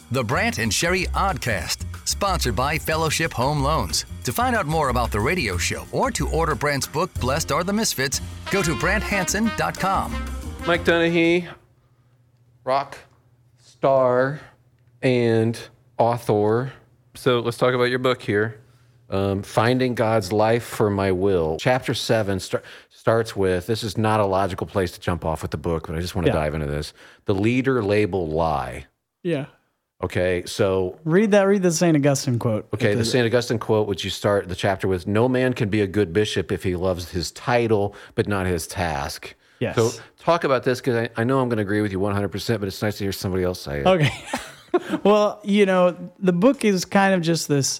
The Brant and Sherry Oddcast, sponsored by Fellowship Home Loans. To find out more about the radio show or to order Brant's book, Blessed Are the Misfits, go to BrantHanson.com. Mike Donahue, rock star and author. So let's talk about your book here. Finding God's Life for My Will. Chapter 7 starts with, this is not a logical place to jump off with the book, but I just want to dive into this. The leader label lie. Yeah. Okay, so... Read the St. Augustine quote. Okay, the St. Augustine quote, which you start the chapter with, no man can be a good bishop if he loves his title, but not his task. Yes. So talk about this, because I know I'm going to agree with you 100%, but it's nice to hear somebody else say it. Okay. Well, the book is kind of just this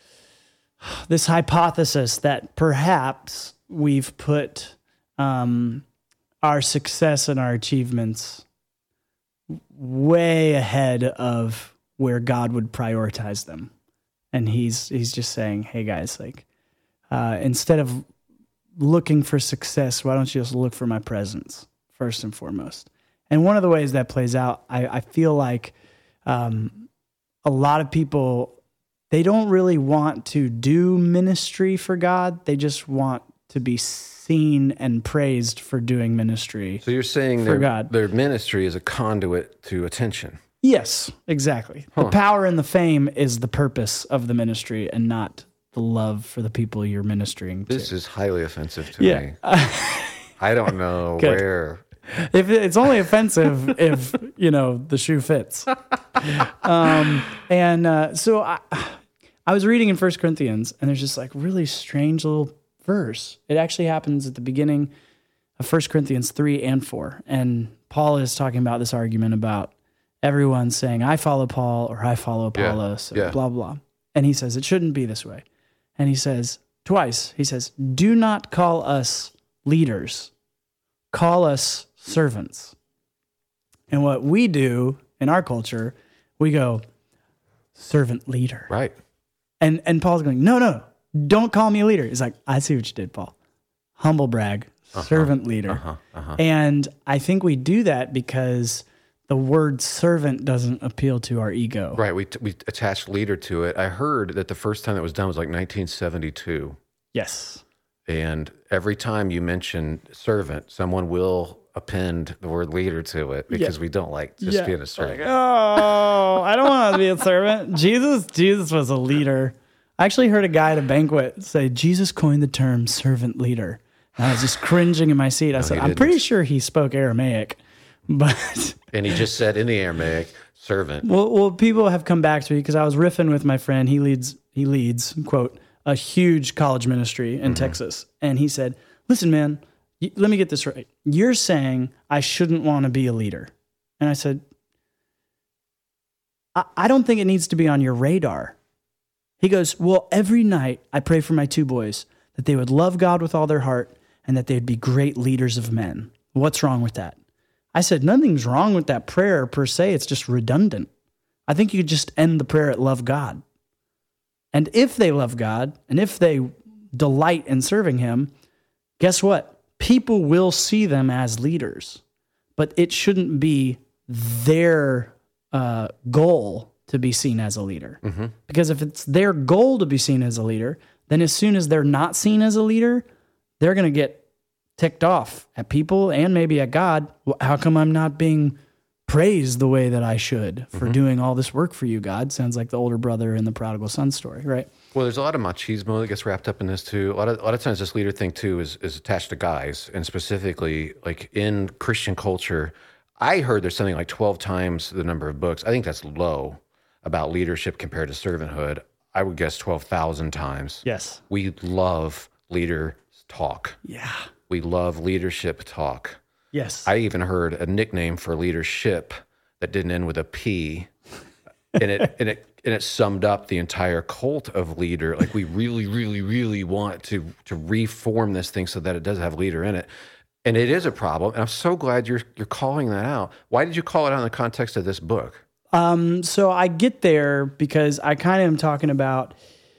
hypothesis that perhaps we've put our success and our achievements way ahead of where God would prioritize them. And he's just saying, hey guys, instead of looking for success, why don't you just look for my presence first and foremost? And one of the ways that plays out, I feel like a lot of people, they don't really want to do ministry for God. They just want to be seen and praised for doing ministry. So you're saying their ministry is a conduit to attention. Yes, exactly. The power and the fame is the purpose of the ministry and not the love for the people you're ministering to. This is highly offensive to me. I don't know where. If it's only offensive if, the shoe fits. So I was reading in 1 Corinthians, and there's this really strange little verse. It actually happens at the beginning of 1 Corinthians 3 and 4. And Paul is talking about this argument about everyone saying, I follow Paul or I follow Apollos, blah, blah. And he says, it shouldn't be this way. And he says, twice, do not call us leaders. Call us servants. And what we do in our culture, we go, servant leader. Right. And Paul's going, no, don't call me a leader. He's like, I see what you did, Paul. Humble brag, servant leader. And I think we do that because the word servant doesn't appeal to our ego. Right. We attached leader to it. I heard that the first time that was done was 1972. Yes. And every time you mention servant, someone will append the word leader to it because we don't like just being a servant. I don't want to be a servant. Jesus was a leader. I actually heard a guy at a banquet say, Jesus coined the term servant leader. And I was just cringing in my seat. I said, I'm pretty sure he spoke Aramaic, but... And he just said in the Aramaic, servant. Well, people have come back to me because I was riffing with my friend. He leads, quote, a huge college ministry in Texas. And he said, listen, man, let me get this right. You're saying I shouldn't want to be a leader. And I said, I don't think it needs to be on your radar. He goes, well, every night I pray for my two boys that they would love God with all their heart and that they'd be great leaders of men. What's wrong with that? I said, nothing's wrong with that prayer per se. It's just redundant. I think you could just end the prayer at love God. And if they love God and if they delight in serving him, guess what? People will see them as leaders, but it shouldn't be their goal to be seen as a leader. Because if it's their goal to be seen as a leader, then as soon as they're not seen as a leader, they're going to get ticked off at people and maybe at God. How come I'm not being praised the way that I should for doing all this work for you, God? Sounds like the older brother in the prodigal son story, right? Well, there's a lot of machismo that gets wrapped up in this too. A lot of times this leader thing too is attached to guys, and specifically like in Christian culture, I heard there's something like 12 times the number of books. I think that's low about leadership compared to servanthood. I would guess 12,000 times. Yes. We love leader talk. Yeah. We love leadership talk. Yes. I even heard a nickname for leadership that didn't end with a P, and it summed up the entire cult of leader. Like we really, really, really want to reform this thing so that it does have leader in it, and it is a problem. And I'm so glad you're calling that out. Why did you call it out in the context of this book? So I get there because I kind of am talking about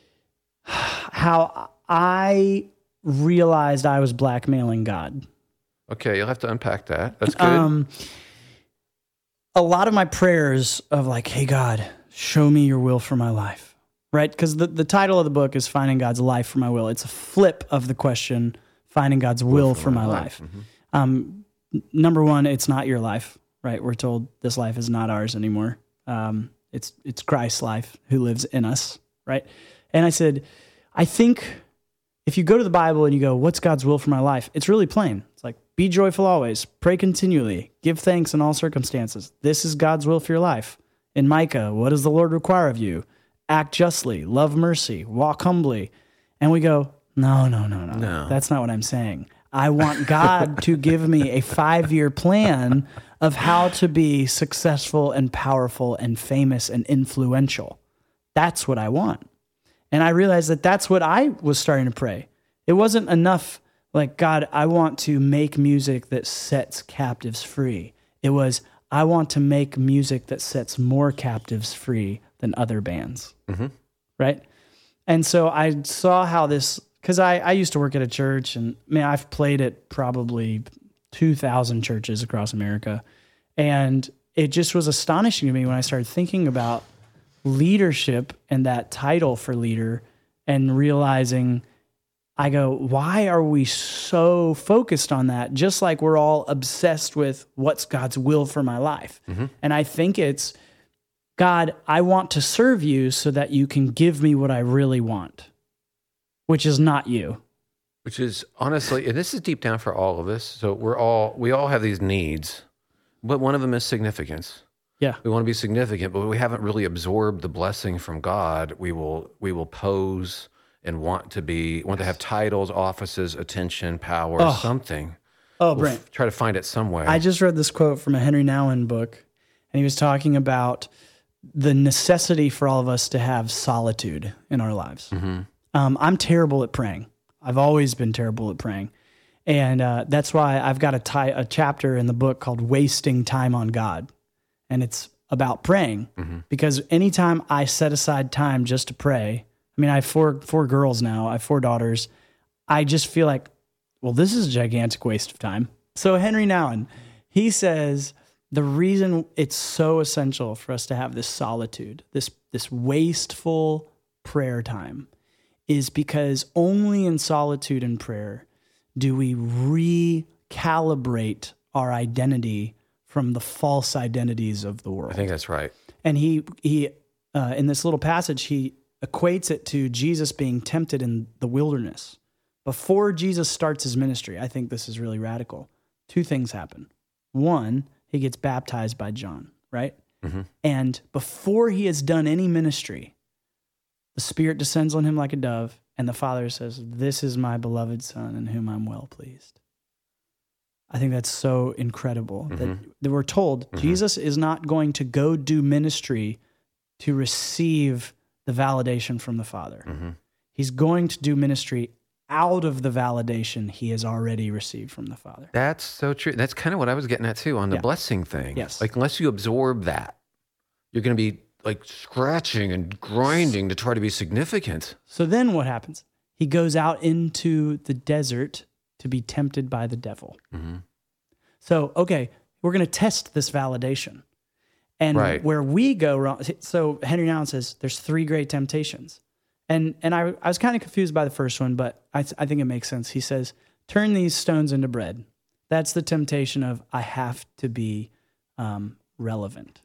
how I realized I was blackmailing God. Okay, you'll have to unpack that. That's good. a lot of my prayers of like, hey, God, show me your will for my life, right? Because the title of the book is Finding God's Life for My Will. It's a flip of the question, Finding God's Will for My Life. Mm-hmm. Number one, it's not your life, right? We're told this life is not ours anymore. It's Christ's life who lives in us, right? And I said, I think if you go to the Bible and you go, what's God's will for my life? It's really plain. It's like, be joyful always, pray continually, give thanks in all circumstances. This is God's will for your life. In Micah, what does the Lord require of you? Act justly, love mercy, walk humbly. And we go, no. That's not what I'm saying. I want God to give me a 5-year plan of how to be successful and powerful and famous and influential. That's what I want. And I realized that that's what I was starting to pray. It wasn't enough like, God, I want to make music that sets captives free. It was, I want to make music that sets more captives free than other bands, right? And so I saw how this, because I used to work at a church, and man, I've played at probably 2,000 churches across America. And it just was astonishing to me when I started thinking about leadership and that title for leader and realizing, I go, why are we so focused on that? Just like we're all obsessed with what's God's will for my life. And I think it's, God, I want to serve you so that you can give me what I really want, which is not you. Which is honestly, and this is deep down for all of us. So we all have these needs, but one of them is significance. Yeah. We want to be significant, but we haven't really absorbed the blessing from God. We will pose and want to have titles, offices, attention, power, something. Oh, Brent. Try to find it some way. I just read this quote from a Henry Nouwen book, and he was talking about the necessity for all of us to have solitude in our lives. I'm terrible at praying. I've always been terrible at praying. And that's why I've got a chapter in the book called Wasting Time on God. And it's about praying, because anytime I set aside time just to pray, I mean, I have four girls now, I have 4 daughters. I just feel like, well, this is a gigantic waste of time. So Henry Nouwen, he says the reason it's so essential for us to have this solitude, this wasteful prayer time, is because only in solitude and prayer do we recalibrate our identity from the false identities of the world. I think that's right. And he in this little passage, he equates it to Jesus being tempted in the wilderness. Before Jesus starts his ministry, I think this is really radical. 2 things happen. One, he gets baptized by John, right? And before he has done any ministry, the Spirit descends on him like a dove, and the Father says, "This is my beloved Son in whom I'm well pleased." I think that's so incredible that we're told Jesus is not going to go do ministry to receive the validation from the Father. He's going to do ministry out of the validation he has already received from the Father. That's so true. That's kind of what I was getting at too on the blessing thing. Yes. Like, unless you absorb that, you're going to be like scratching and grinding to try to be significant. So then what happens? He goes out into the desert to be tempted by the devil. So, okay, we're going to test this validation. And where we go wrong, so Henry Nouwen says there's 3 great temptations. And I was kind of confused by the first one, but I think it makes sense. He says, turn these stones into bread. That's the temptation of, I have to be relevant.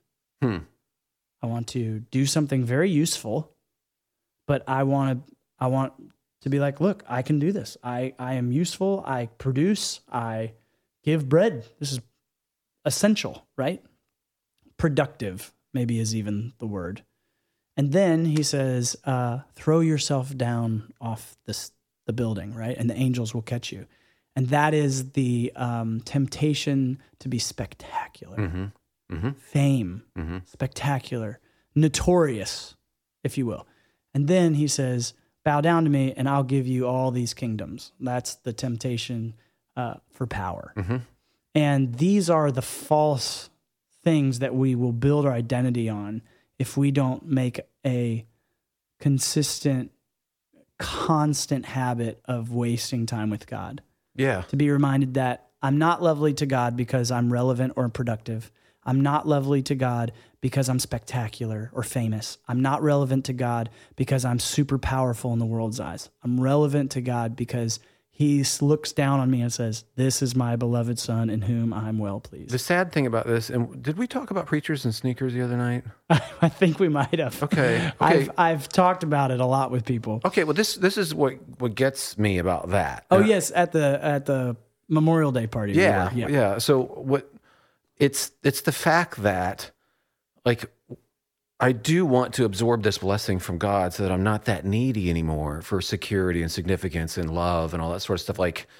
I want to do something very useful, but I want to be like, look, I can do this. I am useful. I produce. I give bread. This is essential, right? Productive, maybe is even the word. And then he says, throw yourself down off the building, right? And the angels will catch you. And that is the temptation to be spectacular. Fame, spectacular, notorious, if you will. And then he says, bow down to me and I'll give you all these kingdoms. That's the temptation for power. And these are the false things that we will build our identity on if we don't make a consistent, constant habit of wasting time with God. Yeah. To be reminded that I'm not lovely to God because I'm relevant or productive. I'm not lovely to God because I'm spectacular or famous. I'm not relevant to God because I'm super powerful in the world's eyes. I'm relevant to God because he looks down on me and says, this is my beloved son in whom I'm well pleased. The sad thing about this, and did we talk about preachers and sneakers the other night? I think we might have. Okay. I've talked about it a lot with people. Okay, well, this is what gets me about that. Oh, yes, at the Memorial Day party. Yeah. So what? It's the fact that, like, I do want to absorb this blessing from God so that I'm not that needy anymore for security and significance and love and all that sort of stuff. Like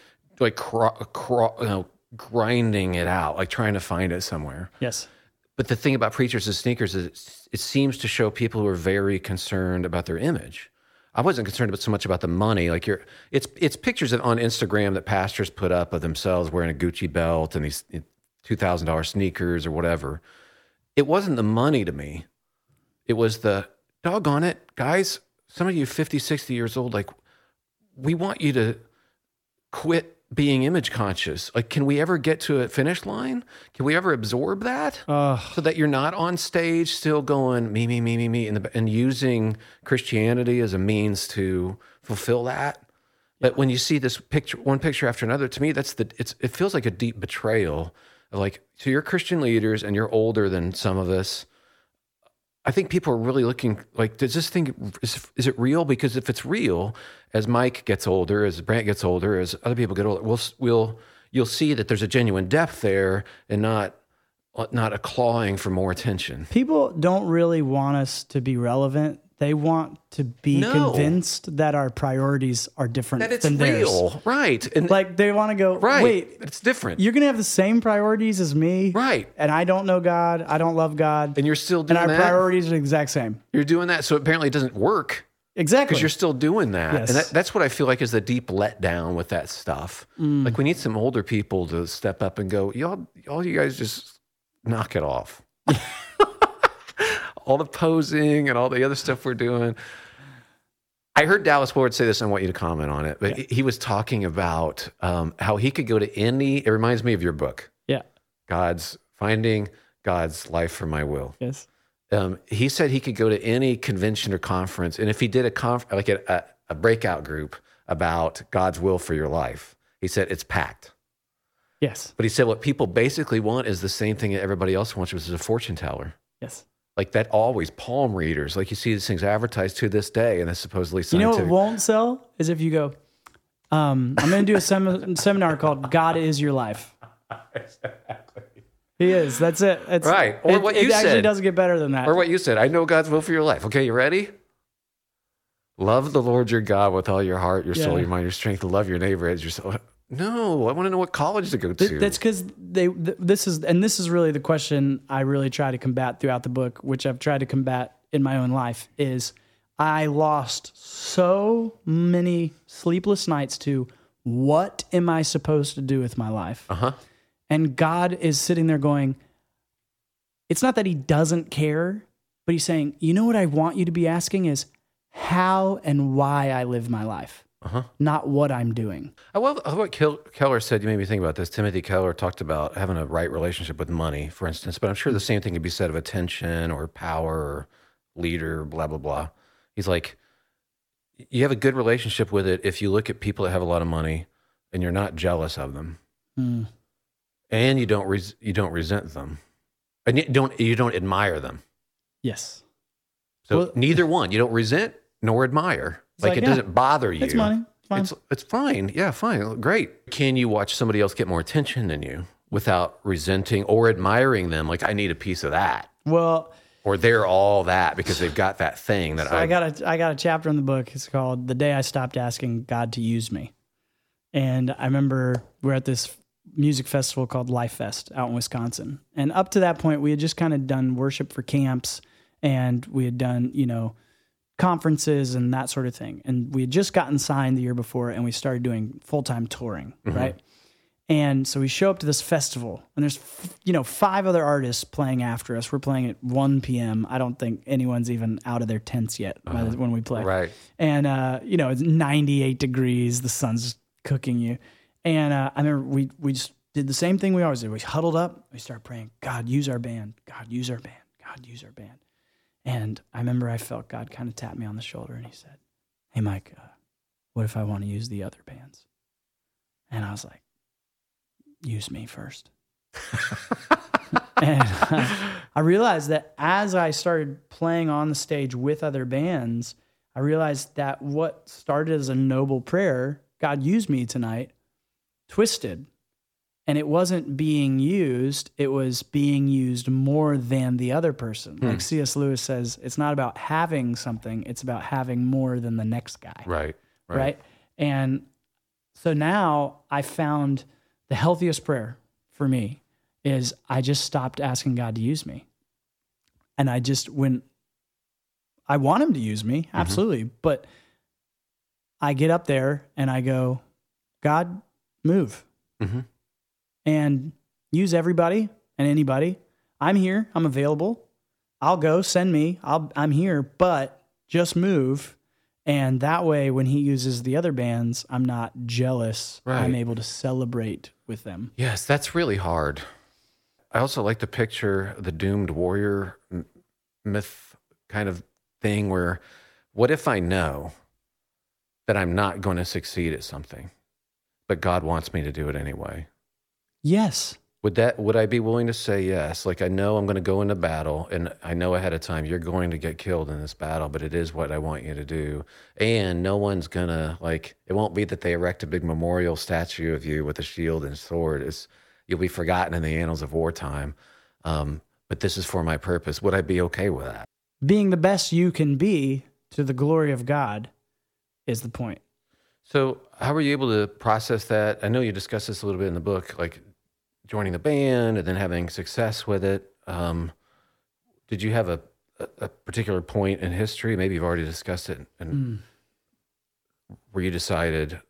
grinding it out, like trying to find it somewhere. Yes. But the thing about preachers and sneakers is it seems to show people who are very concerned about their image. I wasn't concerned so much about the money. Like it's pictures on Instagram that pastors put up of themselves wearing a Gucci belt and these $2,000 sneakers or whatever. It wasn't the money to me. It was the, doggone it, guys, some of you 50, 60 years old, like, we want you to quit being image conscious. Like, can we ever get to a finish line? Can we ever absorb that? So that you're not on stage still going, me, and using Christianity as a means to fulfill that? But when you see this picture, one picture after another, to me, it feels like a deep betrayal. Like, so you're Christian leaders and you're older than some of us. I think people are really looking like, does this thing, is it real? Because if it's real, as Mike gets older, as Brant gets older, as other people get older, you'll see that there's a genuine depth there and not a clawing for more attention. People don't really want us to be relevant. They want to be convinced that our priorities are different that it's than real, theirs. Right? And like they want to go, right? Wait, it's different. You're going to have the same priorities as me, right? And I don't know God. I don't love God, and you're still doing that. And our priorities are the exact same. You're doing that, so apparently it doesn't work. Exactly, because you're still doing that, yes. And that's what I feel like is the deep letdown with that stuff. Like we need some older people to step up and go, y'all, you guys just knock it off. All the posing and all the other stuff we're doing. I heard Dallas Willard say this, and I want you to comment on it. But he was talking about how he could go to any. It reminds me of your book. Yeah, Finding God's Life for My Will. Yes. He said he could go to any convention or conference, and if he did a breakout group about God's will for your life, he said it's packed. Yes. But he said what people basically want is the same thing that everybody else wants, which is a fortune teller. Yes. Like that always, palm readers. Like you see these things advertised to this day, and it's supposedly scientific. You know what won't sell is if you go, I'm going to do a seminar called God is Your Life. Exactly. He is. That's it. It's, right. Or what you said. It actually doesn't get better than that. Or what you said. I know God's will for your life. Okay, you ready? Love the Lord your God with all your heart, your soul, your mind, your strength. Love your neighbor as yourself. No, I want to know what college to go to. That's because this is really the question I really try to combat throughout the book, which I've tried to combat in my own life, is I lost so many sleepless nights to what am I supposed to do with my life? Uh-huh. And God is sitting there going, it's not that he doesn't care, but he's saying, you know what I want you to be asking is how and why I live my life. Not what I'm doing. I love what Keller said. You made me think about this. Timothy Keller talked about having a right relationship with money, for instance, but I'm sure the same thing could be said of attention or power or leader, blah, blah, blah. He's like, you have a good relationship with it if you look at people that have a lot of money and you're not jealous of them. And you don't resent them. And you don't admire them. Yes. So neither one. You don't resent nor admire. Like it doesn't bother you. It's money. It's fine. Yeah, fine. Great. Can you watch somebody else get more attention than you without resenting or admiring them? Like, I need a piece of that. Well, or they're all that because they've got that thing that I got a chapter in the book. It's called The Day I Stopped Asking God to Use Me. And I remember we're at this music festival called Life Fest out in Wisconsin. And up to that point, we had just kind of done worship for camps, and we had done, conferences and that sort of thing. And we had just gotten signed the year before, and we started doing full-time touring, right? And so we show up to this festival, and there's, 5 other artists playing after us. We're playing at 1 p.m. I don't think anyone's even out of their tents yet when we play. Right. And, it's 98 degrees. The sun's cooking you. And I remember we just did the same thing we always did. We huddled up. We started praying, God, use our band. God, use our band. God, use our band. And I remember I felt God kind of tap me on the shoulder, and he said, hey, Mike, what if I want to use the other bands? And I was like, use me first. And I realized that as I started playing on the stage with other bands, I realized that what started as a noble prayer, God use me tonight, twisted. And it wasn't being used, it was being used more than the other person. Like C.S. Lewis says, it's not about having something, it's about having more than the next guy. Right? And so now I found the healthiest prayer for me is I just stopped asking God to use me. And I just, when I want him to use me, absolutely. But I get up there and I go, God, move. And use everybody and anybody. I'm here. I'm available. I'll go. Send me. I'm here. But just move. And that way, when he uses the other bands, I'm not jealous. Right. I'm able to celebrate with them. Yes, that's really hard. I also like to picture the doomed warrior myth kind of thing where, what if I know that I'm not going to succeed at something, but God wants me to do it anyway? Yes. Would I be willing to say yes? Like, I know I'm going to go into battle, and I know ahead of time you're going to get killed in this battle, but it is what I want you to do. And no one's going to, like, it won't be that they erect a big memorial statue of you with a shield and sword. You'll be forgotten in the annals of wartime. But this is for my purpose. Would I be okay with that? Being the best you can be to the glory of God is the point. So how were you able to process that? I know you discussed this a little bit in the book, like joining the band and then having success with it. Did you have a particular point in history? Maybe you've already discussed it, and where you decided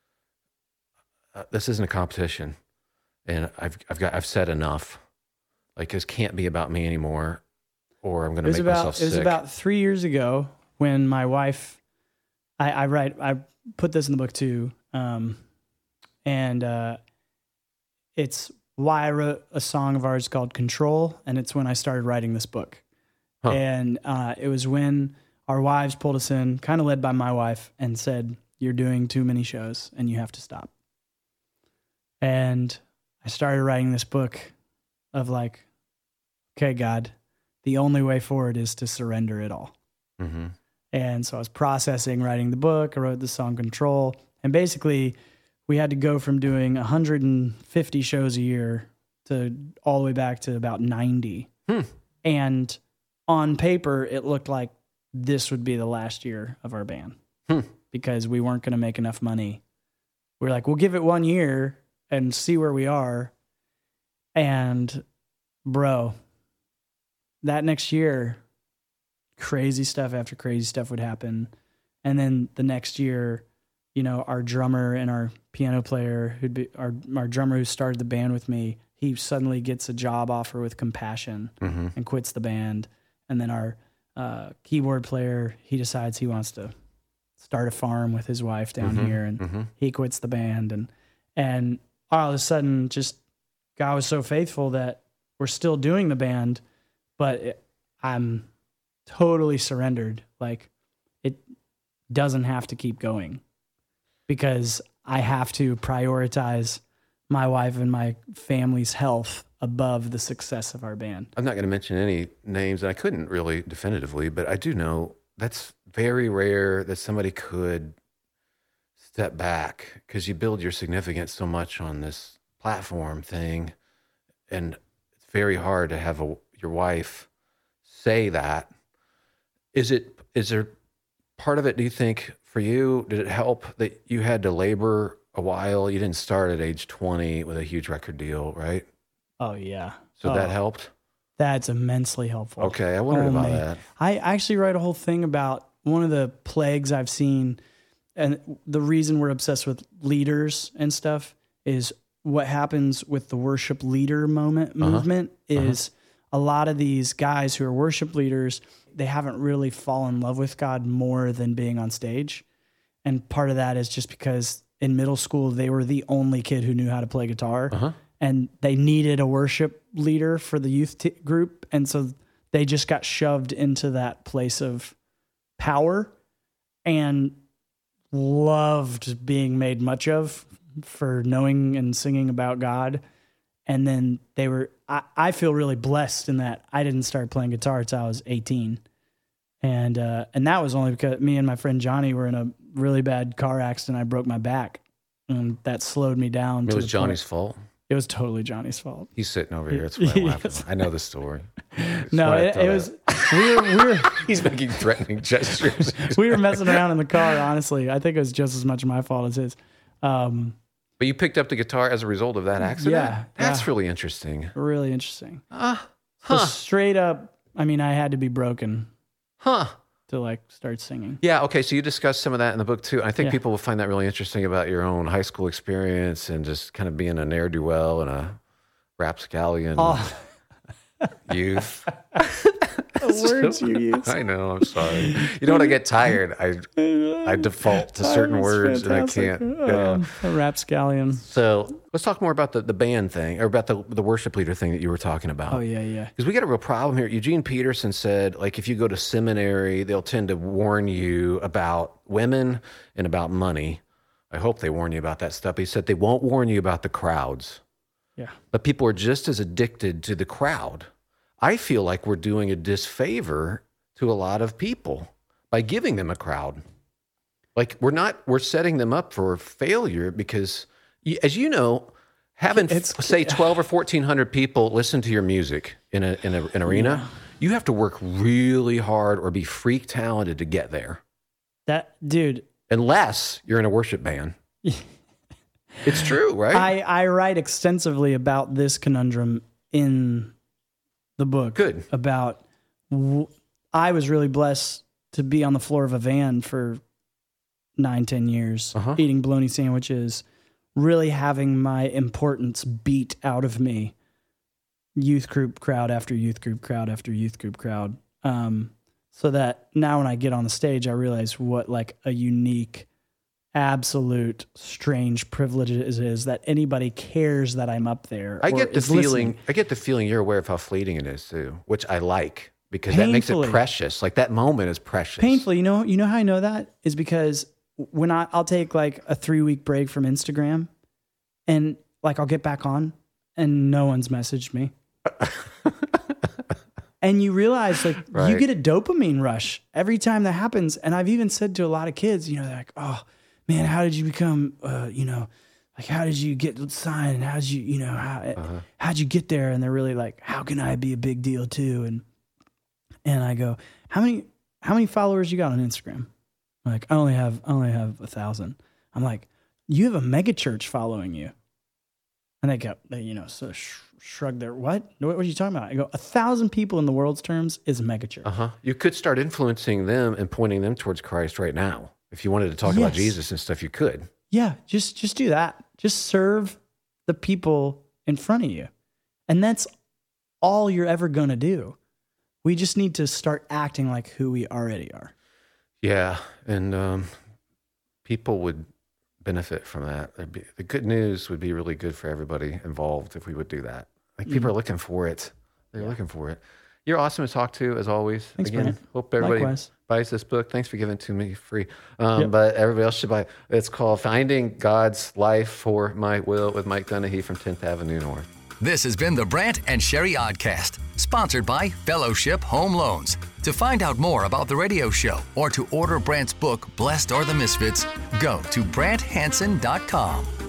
this isn't a competition, and I've said enough. Like, this can't be about me anymore, or I'm going to make myself sick. It was about 3 years ago when my wife, I put this in the book too, and it's why I wrote a song of ours called Control, and it's when I started writing this book. And it was when our wives pulled us in, kind of led by my wife, and said, you're doing too many shows and you have to stop. And I started writing this book of like, okay, God, the only way forward is to surrender it all. And so I was processing writing the book. I wrote the song Control, and basically we had to go from doing 150 shows a year to all the way back to about 90. And on paper, it looked like this would be the last year of our band because we weren't going to make enough money. We were like, we'll give it 1 year and see where we are. And bro, that next year, crazy stuff after crazy stuff would happen. And then the next year, you know, our drummer and our piano player, who'd be our drummer who started the band with me, he suddenly gets a job offer with Compassion and quits the band. And then our keyboard player, he decides he wants to start a farm with his wife down here, and he quits the band. And all of a sudden, just God was so faithful that we're still doing the band, but I'm totally surrendered. Like, it doesn't have to keep going because I have to prioritize my wife and my family's health above the success of our band. I'm not going to mention any names, and I couldn't really definitively, but I do know that's very rare that somebody could step back, because you build your significance so much on this platform thing, and it's very hard to have your wife say that. Is there part of it, do you think, for you, did it help that you had to labor a while? You didn't start at age 20 with a huge record deal, right? Oh, yeah. So that helped? That's immensely helpful. Okay, I wondered about that. I actually write a whole thing about one of the plagues I've seen, and the reason we're obsessed with leaders and stuff is what happens with the worship leader movement is a lot of these guys who are worship leaders, they haven't really fallen in love with God more than being on stage. And part of that is just because in middle school, they were the only kid who knew how to play guitar. and they needed a worship leader for the youth group. And so they just got shoved into that place of power and loved being made much of for knowing and singing about God. And then I feel really blessed in that I didn't start playing guitar until I was 18. And that was only because me and my friend Johnny were in a really bad car accident. I broke my back, and that slowed me down. It was Johnny's fault. It was totally Johnny's fault. He's sitting over here. That's why I'm laughing. I know the story. No, it was. We were. He's making threatening gestures. We were messing around in the car. Honestly, I think it was just as much my fault as his. But you picked up the guilar as a result of that accident. Yeah, that's really interesting. Really interesting. So straight up, I mean, I had to be broken. To like start singing. Yeah. Okay. So you discussed some of that in the book too. I think people will find that really interesting about your own high school experience and just kind of being a ne'er-do-well and a rapscallion youth. The words you use. I know. I'm sorry. You know, when I get tired, I default to certain words fantastic. And I can't. A rapscallion. So let's talk more about the band thing, or about the worship leader thing that you were talking about. Oh, yeah. Because we got a real problem here. Eugene Peterson said, like, if you go to seminary, they'll tend to warn you about women and about money. I hope they warn you about that stuff. He said they won't warn you about the crowds. Yeah. But people are just as addicted to the crowd. I feel like we're doing a disfavor to a lot of people by giving them a crowd. Like we're setting them up for failure because, as you know, having say 12 or 1,400 people listen to your music in an arena, you have to work really hard or be freak talented to get there. That dude, unless you're in a worship band. It's true, right? I write extensively about this conundrum in the book. Good. About I was really blessed to be on the floor of a van for 9-10 years, eating bologna sandwiches, really having my importance beat out of me. Youth group crowd after youth group crowd after youth group crowd. So that now when I get on the stage, I realize what like a unique, absolute, strange privilege it is that anybody cares that I'm up there. I get the feeling you're aware of how fleeting it is too, which I like because that makes it precious. Like that moment is precious. Painfully, you know how I know that is because when I'll take like a 3-week break from Instagram, and like I'll get back on, and no one's messaged me. And you realize like you get a dopamine rush every time that happens. And I've even said to a lot of kids, they're like, oh man, how did you become, like how did you get signed? And how did you, how'd you get there? And they're really like, how can I be a big deal too? And I go, how many followers you got on Instagram? I'm like, I only have 1,000. I'm like, you have a mega church following you. And they shrug their, what are you talking about? I go, 1,000 people in the world's terms is a megachurch. You could start influencing them and pointing them towards Christ right now. If you wanted to talk about Jesus and stuff, you could. Yeah, just do that. Just serve the people in front of you. And that's all you're ever going to do. We just need to start acting like who we already are. Yeah, and people would benefit from that. The good news would be really good for everybody involved if we would do that. Like people are looking for it. They're looking for it. You're awesome to talk to as always. Thanks, again, Brandon. hope everybody buys this book. Thanks for giving it to me free. But everybody else should buy it. It's called Finding God's Life for My Will with Mike Dunahee from 10th Avenue North. This has been the Brant and Sherry Oddcast, sponsored by Fellowship Home Loans. To find out more about the radio show or to order Brant's book, Blessed Are the Misfits, go to BrantHanson.com.